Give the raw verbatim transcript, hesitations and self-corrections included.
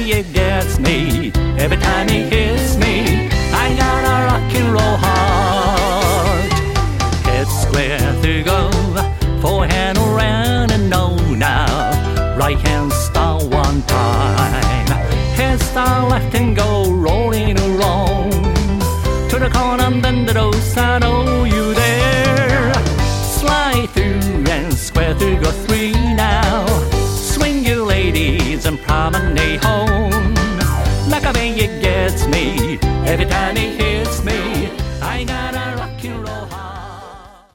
it gets me. Every time it hits me, I got a rock and roll heart. Head square to go, forehand around and no now. Right hand start one time. Head start left and go rolling along. To the corner, bend the nose, I know you there. Slide through and square to go three now. Swing you ladies and promenade home. Like a way it gets me, every time it hits me.